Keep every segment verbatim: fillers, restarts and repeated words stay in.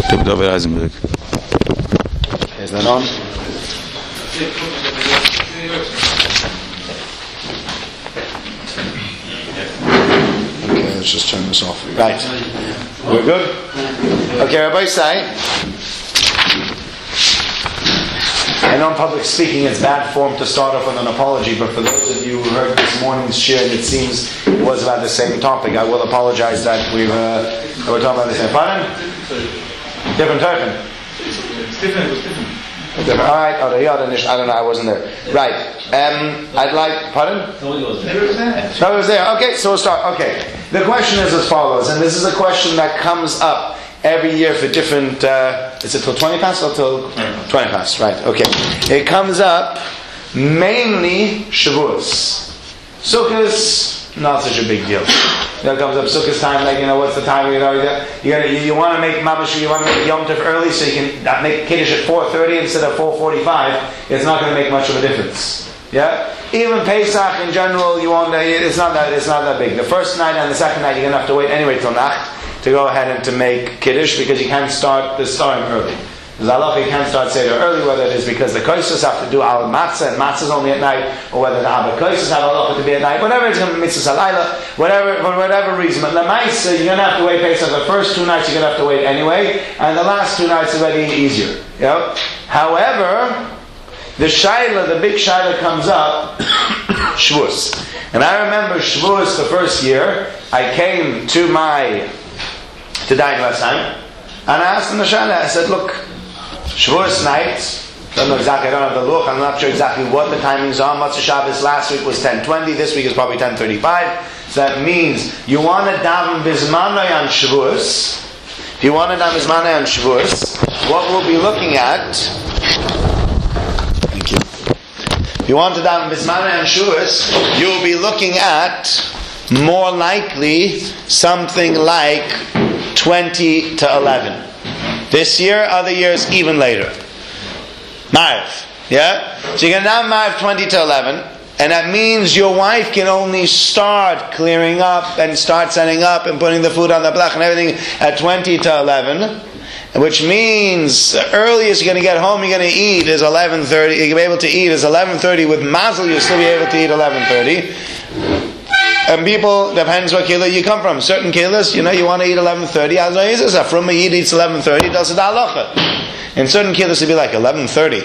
David Eisenberg. Is that on? Okay, let's just turn this off. Right. We're good? Okay, Rabbi say, I know in public speaking it's bad form to start off with an apology, but for those of you who heard this morning's shir and it seems it was about the same topic, I will apologize that we've, uh, that we're talking about the same. Pardon? Different token. It's different, it was different. Different. Alright, oh, I don't know, I wasn't there. Right. Um, I'd like, pardon? No, it was there. No, it was there. Okay, so we'll start. Okay. The question is as follows, and this is a question that comes up every year for different, uh, is it till twenty past or till twenty past? Right, okay. It comes up mainly Shavuos. Sukkos, not such a big deal. That comes up Sukkot time, like, you know, what's the time? You know, you gotta, you, you want to make Mabash, you want to make Yom Tov early, so you can make Kiddush at four thirty instead of four forty-five. It's not going to make much of a difference. Yeah, even Pesach in general, you won't. It's not that. It's not that big. The first night and the second night, you're going to have to wait anyway till Nacht to go ahead and to make Kiddush because you can't start the Starim early. Because Allah, you can't start Seder early, whether it is because the Kosos have to do Al Matzah and Matzah is only at night, or whether the Abba Kosos have Allah to be at night. Whatever it's going to be Mitzvah Salayla, whatever for whatever reason. But the Maisa, you're going to have to wait Pesach. The first two nights you're going to have to wait anyway, and the last two nights are already easier. You know? However, the Shaila, the big Shaila comes up, Shavuos. And I remember Shavuos the first year, I came to my, to Dayan West Time, and I asked him the Shaila, I said, look, Shavuos night, I don't know exactly, I don't have the look, I'm not sure exactly what the timings are. Matzah Shabbos last week was ten twenty, this week is probably ten thirty-five. So that means you want to daven Bismanoi on Shavuos. If you want to daven Bismanoi on Shavuos, what we'll be looking at, if you want to daven Bismanoi and Shavuos, you'll be looking at more likely something like twenty to eleven. This year, other years, even later. Marv, yeah? So you can daven Marv twenty to eleven, and that means your wife can only start clearing up and start setting up and putting the food on the blach and everything at twenty to eleven. Which means the earliest you're going to get home, you're going to eat is eleven thirty. You're going to be able to eat is eleven thirty. With mazel, you'll still be able to eat eleven thirty. And people, depends what kila you come from. Certain kilas, you know, you want to eat eleven thirty. From a yid eats eleven thirty, does it halacha. In certain kilas, it'd be like eleven thirty.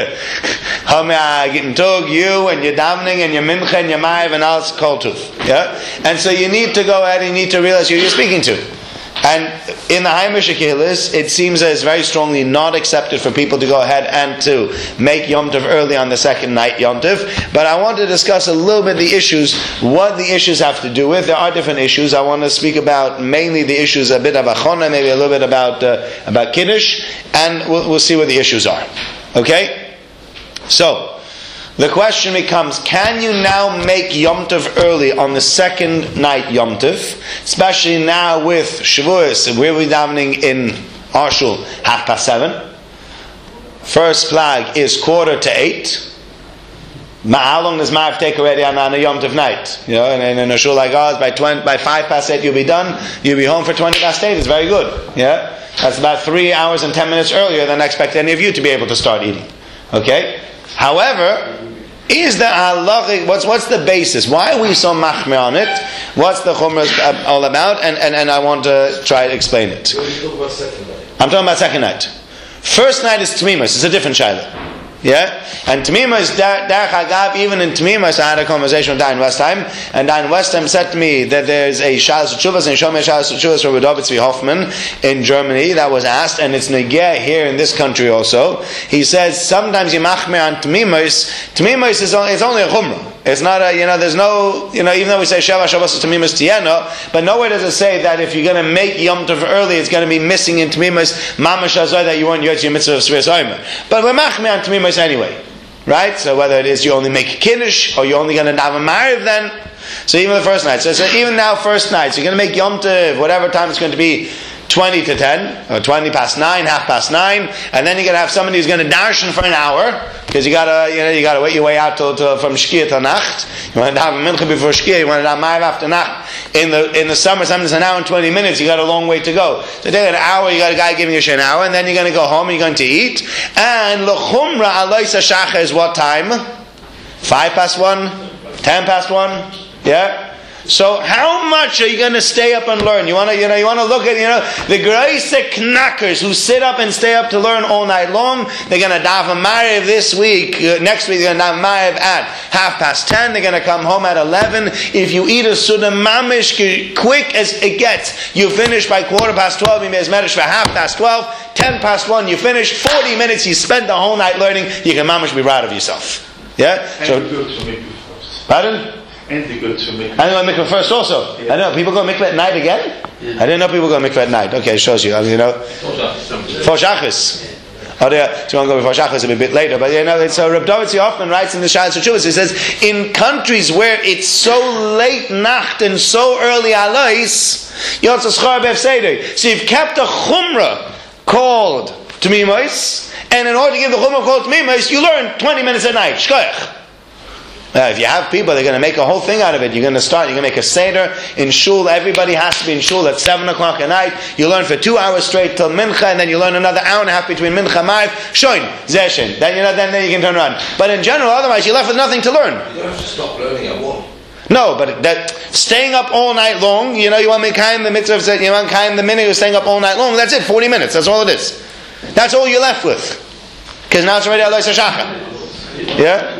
Getting tug, you and your davening and your mincha and your ma'av and all kol tuf. Yeah, and so you need to go ahead and you need to realize who you're speaking to. And in the Haimish Akilas, it seems that it's very strongly not accepted for people to go ahead and to make Yom Tov early on the second night Yom Tov. But I want to discuss a little bit the issues, what the issues have to do with. There are different issues. I want to speak about mainly the issues, a bit of Achona, maybe a little bit about uh, about Kiddush, and we'll, we'll see what the issues are. Okay? So, the question becomes, can you now make Yom Tov early on the second night Yom Tov? Especially now with Shavuos, we're davening in Arshul half past seven. First flag is quarter to eight. How long does Ma'av take already on, on a Yom Tov night? You know, and in a shul like ours, by twenty, by five past eight you'll be done. You'll be home for twenty past eight. It's very good. Yeah, that's about three hours and ten minutes earlier than I expect any of you to be able to start eating. Okay. However, is the halachic, what's what's the basis? Why are we so machmir on it? What's the chumrah all about? And, and and I want to try to explain it. What are you talking about second night? I'm talking about second night. First night is Tmimus. It's a different shaila. Yeah? And Tmimus, Derech Agav, even in Tmimus, I had a conversation with Dayan Westheim, and Dayan Westheim said to me that there's a Shalas Tshuvas and Shomei Shalas Tshuvas for David Tzvi Hoffman in Germany that was asked, and it's negeh here in this country also. He says sometimes you machmir on Tmimus. Tmimus is only, it's only a chumrah. It's not a, you know, there's no, you know, even though we say Sheva Shabbos Tmimus Tieno, but nowhere does it say that if you're going to make Yom Tov early, it's going to be missing in Tmimus Mamash Azoi that you want your mitzvah of Sviras Omer. But we're machmir on Tmimus anyway, right? So whether it is you only make Kiddush or you're only going to daven Mariv then, so even the first night. So, so even now, first night, so you're going to make Yom Tov, whatever time it's going to be, twenty to ten, or twenty past nine, half past nine, and then you're going to have somebody who's going to darshan for an hour, because you got to, you know, you got to wait your way out till, till, from Shkia to Nacht. You want to have Mincha before Shkia, you want to have Ma'ariv after Nacht. In the in the summer, sometimes it's an hour and twenty minutes, you got a long way to go. So take an hour, you got a guy giving you an hour, and then you're going to go home and you're going to eat. And L'chumra Alois HaShacha is what time? Five past one? Ten past one? Yeah? So how much are you going to stay up and learn? You want to, you know, you want to look at, you know, the greise knackers who sit up and stay up to learn all night long. They're going to daven Ma'ariv this week. Uh, next week they're going to daven Ma'ariv at half past ten. They're going to come home at eleven. If you eat a Suda mamish quick as it gets, you finish by quarter past twelve. You may as medish for half past twelve. Ten past one, you finish. Forty minutes, you spend the whole night learning. You can mamish be proud of yourself. Yeah. And So, go to mikveh first. pardon? And they go to mikveh. I know mikveh first also. Yeah. I know people go mikveh at night again. Yeah. I didn't know people go mikveh at night. Okay, it shows you. I mean, you know, for shachris. Oh, yeah. So you want to go before shachris a bit later, but you know, it's uh, Reb David Hoffman writes in the Sha'as Tshuvos. He says in countries where it's so late nacht and so early alais, you also schar b'ef seder. So you've kept a chumrah called Tmimos, and in order to give the chumrah called Tmimos, you learn twenty minutes at night. Shkoyach. Now, if you have people, they're going to make a whole thing out of it. You're going to start, you're going to make a seder in shul. Everybody has to be in shul at seven o'clock at night. You learn for two hours straight till mincha, and then you learn another hour and a half between mincha and ma'ariv. Shoin, zeshin. Then you know, then, then you can turn around. But in general, otherwise, you're left with nothing to learn. You don't have to stop learning at one. No, but that staying up all night long, you know, you want to kind the mitzvah said, you want kind the minute you're staying up all night long. That's it, forty minutes. That's all it is. That's all you're left with. Because now it's already Alois HaShacha. Yeah.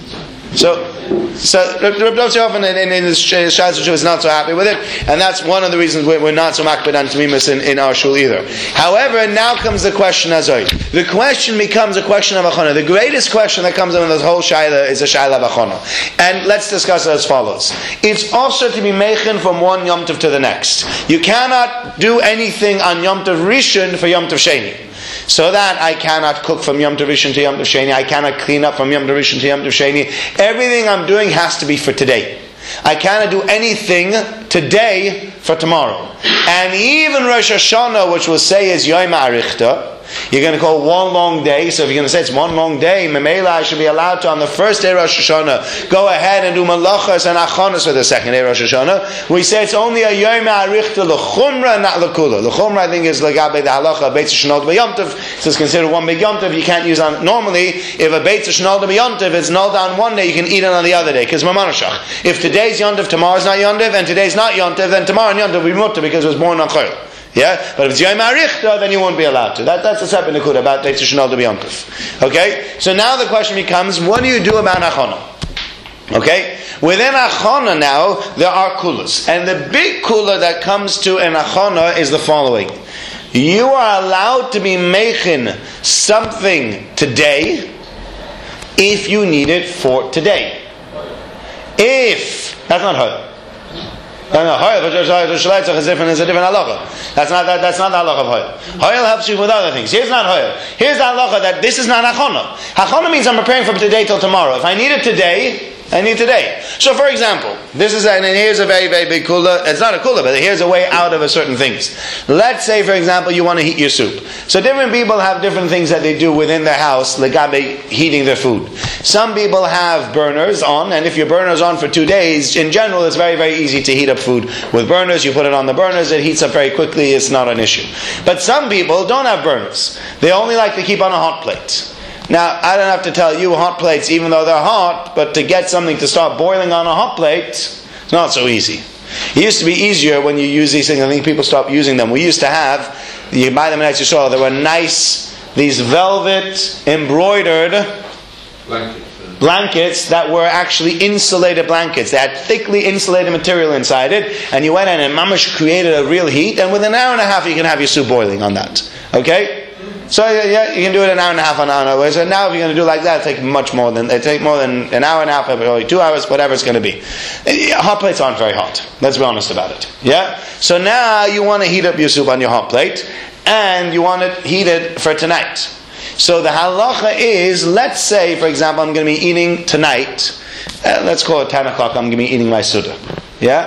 So, so Reb Dovzi Hoffman in, in, in his Sha'as Tshuvos is not so happy with it, and that's one of the reasons we're, we're not so makbid on Tmimus in, in our shul either. However, now comes the question Azoi. The question becomes a question of Achona. The greatest question that comes in this whole Shaila is a Shaila of Achona. And let's discuss it as follows. It's also to be mechen from one Yom Tov to the next. You cannot do anything on Yom Tov Rishon for Yom Tov Sheni. So that I cannot cook from Yom Tov Rishon to Yom Tov Sheni. I cannot clean up from Yom Tov Rishon to Yom Tov Sheni. Everything I'm doing has to be for today. I cannot do anything today for tomorrow. And even Rosh Hashanah, which we'll say is Yom Ha'arichta, you're going to call one long day. So if you're going to say it's one long day, Memela, I should be allowed to on the first day of Rosh Hashanah go ahead and do malachas and achonas for the second day of Rosh Hashanah. We say it's only a Yom Ha'arichta l'chumra, not l'kula. L'chumra, I think, is l'gabe the halacha Beitz Shnol b'Yom Tov. So it's considered one big Yom Tov. You can't use on normally if a Beitz Shnol b'Yom Tov is nulled on one day, you can eat it on the other day because mamanashach. If today's Yom Tov, tomorrow's not Yom Tov, and today's not Yom Tov, then tomorrow Yom Tov will be mutter because it was born on Chol. Yeah, but if it's Yom Ha'arichta, then you won't be allowed to. That, that's a separate nekuda about Beitz Shnol to be Yom Tov. Okay, so now the question becomes, what do you do about Achona? Okay, within Achona now there are kulas, and the big kula that comes to an Achona is the following: you are allowed to be meichin something today if you need it for today. If that's not her. No, no, Hoyle, but Shleitzach is different, is a different halacha. That's not that, that's not the halacha of Hoyle. Hoyle helps you with other things. Here's not Hoyle. Here's the halacha that this is not Hachona. Hachona means I'm preparing for today till tomorrow. If I need it today, I need today. So for example, this is, a, and here's a very, very big kula. It's not a kula, but here's a way out of a certain things. Let's say, for example, you want to heat your soup. So different people have different things that they do within their house, legabe heating their food. Some people have burners on, and if your burner's on for two days, in general, it's very, very easy to heat up food with burners. You put it on the burners, it heats up very quickly, it's not an issue. But some people don't have burners. They only like to keep on a hot plate. Now, I don't have to tell you hot plates, even though they're hot, but to get something to start boiling on a hot plate, it's not so easy. It used to be easier when you use these things. I think people stopped using them. We used to have, you buy them in Eretz Yisrael, there were nice, these velvet embroidered Blankets. blankets that were actually insulated blankets. They had thickly insulated material inside it, and you went in and mamash created a real heat, and within an hour and a half you can have your soup boiling on that. Okay? So yeah, you can do it an hour and a half, an hour. So now if you're going to do like that, it take much more than it take more than an hour and a half, or two hours, whatever it's going to be. Hot plates aren't very hot. Let's be honest about it. Yeah. So now you want to heat up your soup on your hot plate, and you want it heated for tonight. So the halacha is, let's say, for example, I'm going to be eating tonight. Uh, let's call it ten o'clock. I'm going to be eating my suda. Yeah.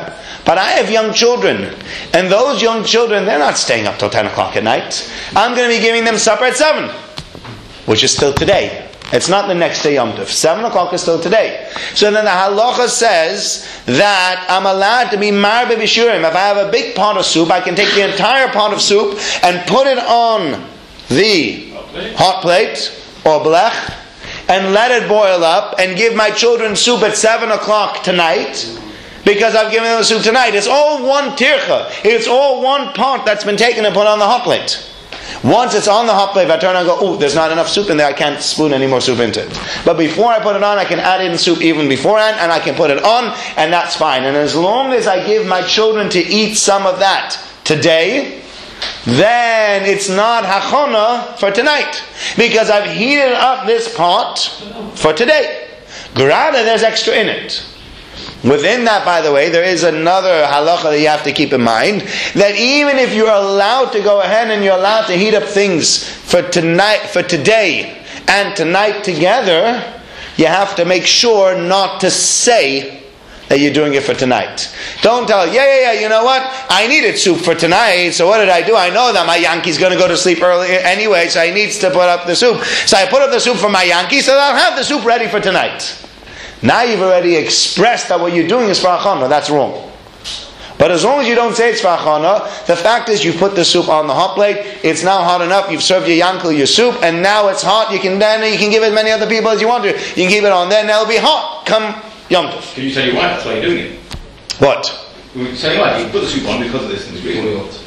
But I have young children, and those young children, they're not staying up till ten o'clock at night. I'm going to be giving them supper at seven, which is still today. It's not the next day Yom Tov. seven o'clock is still today. So then the halacha says that I'm allowed to be marbe b'shurim. If I have a big pot of soup, I can take the entire pot of soup and put it on the hot plate or blech and let it boil up and give my children soup at seven o'clock tonight, because I've given them soup tonight. It's all one tircha. It's all one pot that's been taken and put on the hot plate. Once it's on the hot plate, if I turn and go, ooh, there's not enough soup in there, I can't spoon any more soup into it. But before I put it on, I can add in soup even beforehand, and I can put it on, and that's fine. And as long as I give my children to eat some of that today, then it's not hachana for tonight, because I've heated up this pot for today. Grada, there's extra in it. Within that, by the way, there is another halacha that you have to keep in mind, that even if you're allowed to go ahead and you're allowed to heat up things for tonight, for today and tonight together, you have to make sure not to say that you're doing it for tonight. Don't tell, yeah, yeah, yeah, you know what? I needed soup for tonight, so what did I do? I know that my Yankee's going to go to sleep early anyway, so he needs to put up the soup. So I put up the soup for my Yankee, so I'll have the soup ready for tonight. Now you've already expressed that what you're doing is for achana. That's wrong. But as long as you don't say it's for achana, the fact is you put the soup on the hot plate, it's now hot enough, you've served your yankel your soup, and now it's hot, you can then you can give it many other people as you want to. You can keep it on there, and it'll be hot come Yom Tov. Can you tell your wife that's why you're doing it? What? You can tell your wife, you can put the soup on because of this, and it's really hot.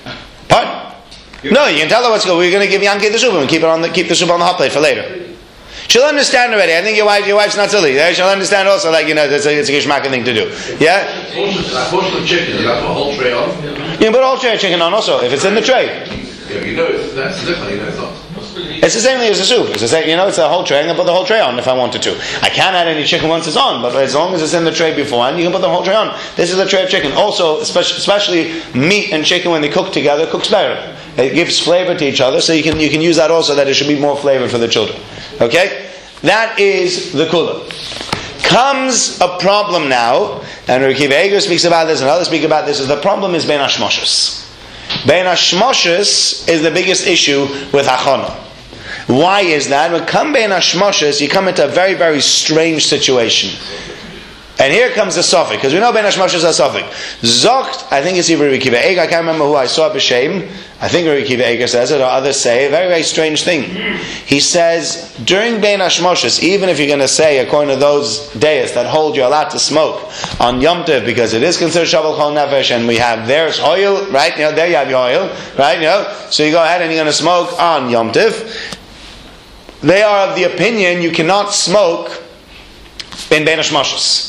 Pardon? No, you can tell her what's going. We're going to give Yankee the soup and keep it on the, keep the soup on the hot plate for later. She'll understand already. I think your wife, your wife's not silly. She'll understand also, like, you know, it's a, it's a gishmaka thing to do. Yeah? A portion of chicken, you have to put a whole tray on. You can put a whole tray of chicken on also, if it's in the tray. Yeah, you know, it's, that's different, you know, it's not. It's the same thing as the soup. It's the same, you know, it's the whole tray. I'm going to put the whole tray on if I wanted to. I can't add any chicken once it's on, but as long as it's in the tray beforehand, you can put the whole tray on. This is a tray of chicken. Also, especially, especially meat and chicken, when they cook together, cooks better. It gives flavor to each other, so you can you can use that also, that it should be more flavor for the children. Okay? That is the kula. Comes a problem now, and Rabbi Akiva Eiger speaks about this, and others speak about this, is the problem is Ben Hashmoshes. Ben Hashmoshes is the biggest issue with Achana. Why is that? When come Ben Hashmoshes, you come into a very, very strange situation. And here comes the suffix, because we know Ben Hashmoshes is a suffix. Zokt, I think it's even Rabbi Akiva Eiger, I can't remember who I saw b'shem. I think Rabbi Akiva Eiger says it, or others say, a very, very strange thing. He says, during Ben Hashmoshes, even if you're going to say, according to those days that hold you're allowed to smoke on Yom Tov, because it is considered Shabbal Chol Nefesh, and we have, there's oil, right? You know, there you have your oil, right? You know, so you go ahead and you're going to smoke on Yom Tov. They are of the opinion you cannot smoke in Ben Hashmoshes.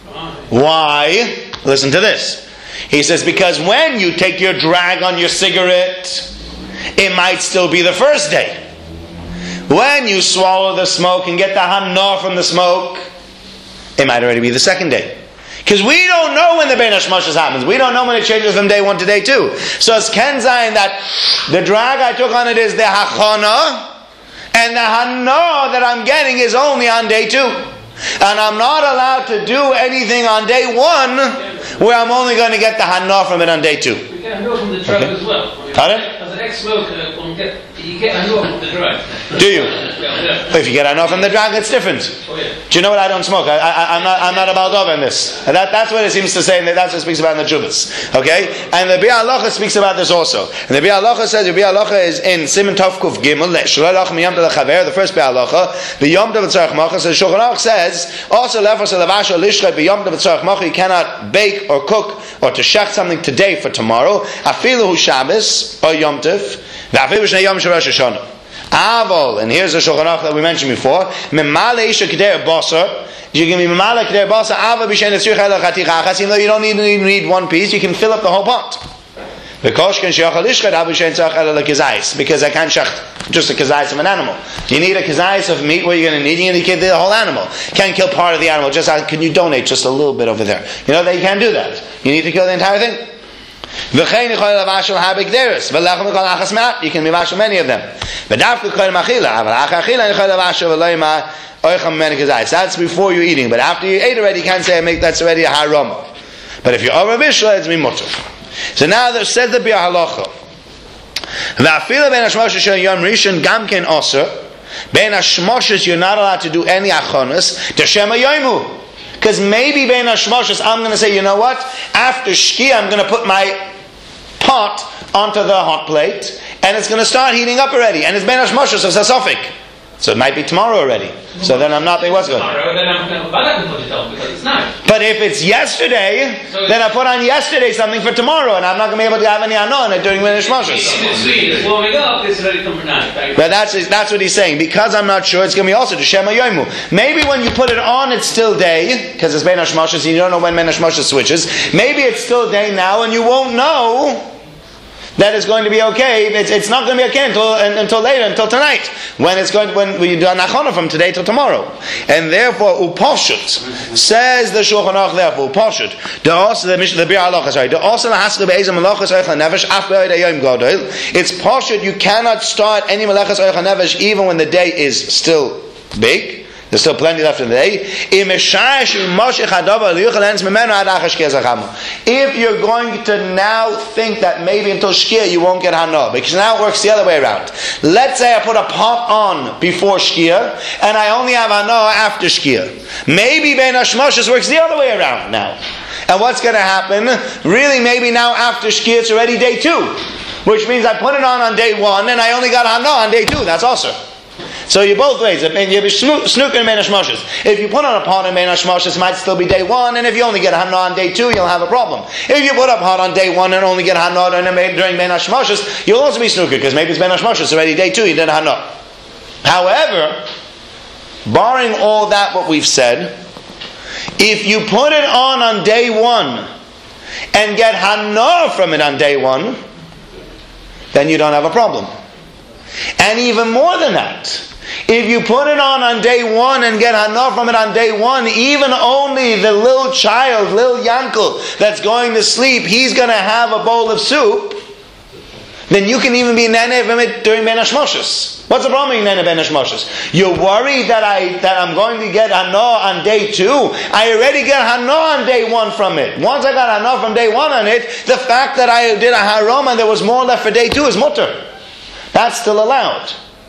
Why? Listen to this. He says, because when you take your drag on your cigarette, it might still be the first day. When you swallow the smoke and get the hana from the smoke, it might already be the second day. Because we don't know when the Ben Hashmoshes happens. We don't know when it changes from day one to day two. So it's Ken Zayin that the drag I took on it is the hachana, and the hana that I'm getting is only on day two. And I'm not allowed to do anything on day one where I'm only going to get the hana from it on day two. You get hana from the drug Okay. as well. Pardon? As an ex-smoker, you get, you get hana from the drug. Do you? Yeah. If you get hana from the drag, it's different. Oh, yeah. Do you know what? I don't smoke. I, I, I'm not. I'm not about over in this. And that, that's what it seems to say, and that's what it speaks about in the Chuvas. Okay, and the Biur Halacha speaks about this also. And the Biur Halacha says the Biur Halacha is in Siman Tov Kuf Gimel. Shalach miyam lechaver. The first Biur Halacha. The Yom Tov Tzarech Macha. So Shulchan Aruch says also lefos elavasho lishrei b'Yom Tov Tzarech Macha. You cannot bake or cook or to shech something today for tomorrow. Afilu hu Shabbos or Yom Tov. V'afilu shnei Yom Shel Rosh Hashanah. Avol, and here's the Shulchan Aruch that we mentioned before. Memale isha k'der basar. You can be memale k'der basar. Avol b'shen etzrich ela chaticha achas. Even though you don't need, even need one piece, you can fill up the whole pot. Because I can't shecht just a kazayis of an animal. You need a kazayis of meat. What are you going to need? You need to kill the whole animal. Can't kill part of the animal. Just can you donate just a little bit over there? You know that you can't do that. You need to kill the entire thing. You can be mashal many of them. That's before you're eating. But after you ate already, you can't say I make that's already a haram. But if you're over Bishla, it's mimutter. So now there says the Biur Halacha. Va'afilu ben hashmoshes shel yom rishon gam ken osur. Ben hashmoshes you're not allowed to do any achonos. D'Shem hayomu. Because maybe ben hashmoshes I'm going to say, you know what? After shkia I'm going to put my pot onto the hot plate and it's going to start heating up already. And it's ben hashmoshes of sasofik. So it might be tomorrow already. So then I'm not there. What's good? Tomorrow, then I'm going to put it on because it's nice. But if it's yesterday, So then I put on yesterday something for tomorrow, and I'm not going to be able to have any anon on it during Minish Moshes. If it's sweet, it's warming up, it's ready for tonight. Right? But that's that's what he's saying. Because I'm not sure, it's going to be also to Shema Yoimu. Maybe when you put it on, it's still day, because it's Minish Moshes, and you don't know when Minish Moshes switches. Maybe it's still day now, and you won't know that it's going to be okay. It's, it's not going to be okay until until later, until tonight, when it's going to, when we do an achona from today till tomorrow, and therefore uposhut says the Shulchan Aruch. Therefore uposhut the also the Mishnah the Biur Halacha. Sorry, the also the hasle beizam malachas oicha nefesh af be'od hayom gadol. It's poshut. You cannot start any malachas oicha nefesh even when the day is still big. There's still plenty left in the day. If you're going to now think that maybe until Shkia you won't get Hana, because now it works the other way around. Let's say I put a pot on before Shkia, and I only have Hana after Shkia. Maybe Ben Hashmoshes works the other way around now. And what's going to happen? Really, maybe now after Shkia it's already day two. Which means I put it on on day one, and I only got Hana on day two. That's also. So you both ways. If you have snooker and Ben Hashmoshes. If you put on a pot in Ben Hashmoshes, it might still be day one, and if you only get Hana on day two, you'll have a problem. If you put a pot on day one and only get Hana during Ben Hashmoshes, you'll also be snooker, because maybe it's Ben Hashmoshes already day two, you did Hana. However, barring all that what we've said, if you put it on on day one and get Hana from it on day one, then you don't have a problem. And even more than that, if you put it on on day one and get Hana from it on day one, even only the little child, little Yankel, that's going to sleep, he's going to have a bowl of soup, then you can even be nene from it during Ben Hashmoshes. What's the problem with nene Ben Hashmoshes? You're worried that I that I'm going to get Hana on day two. I already get Hana on day one from it. Once I got Hana from day one on it, the fact that I did a haram and there was more left for day two is mutter. That's still allowed.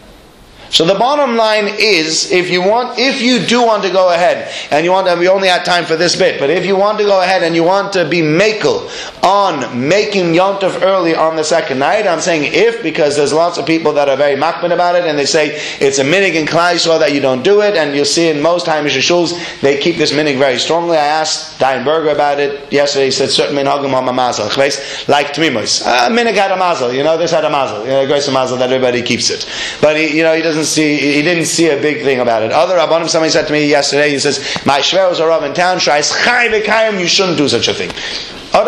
So the bottom line is, if you want, if you do want to go ahead, and you want to, we only had time for this bit, but if you want to go ahead and you want to be makel on making Yom Tov early on the second night, I'm saying if, because there's lots of people that are very makbid about it, and they say it's a minig in Klal Yisrael that you don't do it, and you'll see in most Haimish shuls, they keep this minig very strongly. I asked Dayan Berger about it yesterday. He said, certain minhagim ha mazel, like Tmimos. Uh, minig had a mazel, you know, this had a mazel, you know, grace a mazel that everybody keeps it. But he, you know, he doesn't see, he didn't see a big thing about it. Other Rabbanim, somebody said to me yesterday, he says, my shveros are Rav in town, you shouldn't do such a thing. But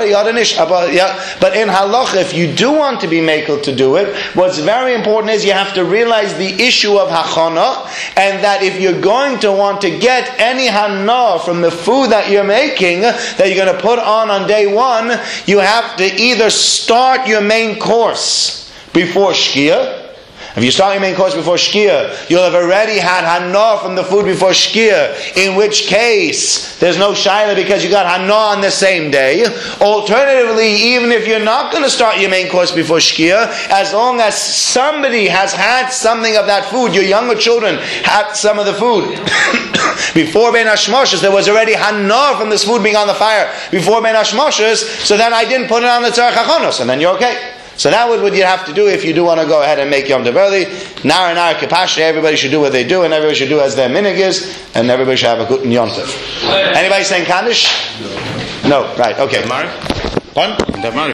in halacha, if you do want to be makel to do it, what's very important is you have to realize the issue of hachana, and that if you're going to want to get any hana from the food that you're making, that you're going to put on on day one, you have to either start your main course before Shkia. If you start your main course before Shkia, you'll have already had Hana from the food before Shkia, in which case there's no Shaila because you got Hana on the same day. Alternatively, even if you're not going to start your main course before Shkia, as long as somebody has had something of that food, your younger children had some of the food before Ben Hashmoshes, there was already Hana from this food being on the fire before Ben Hashmoshes, so then I didn't put it on the Tzarech HaChonos, and then you're okay. So now what would you have to do if you do want to go ahead and make Yom Tov early? Nar and Nar Kapashri, everybody should do what they do, and everybody should do as their minig is, and everybody should have a good Yom Tov. Anybody saying Kaddish? No. No, right, okay. Pardon?